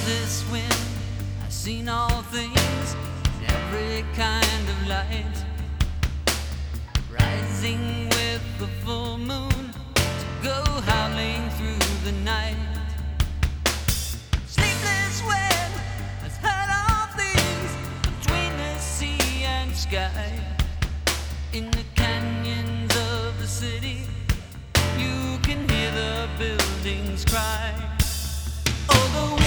this wind, I've seen all things in every kind of light, rising with the full moon to go howling through the night. Sleepless wind has heard all things between the sea and sky. In the canyons of the city, you can hear the buildings cry. Oh, the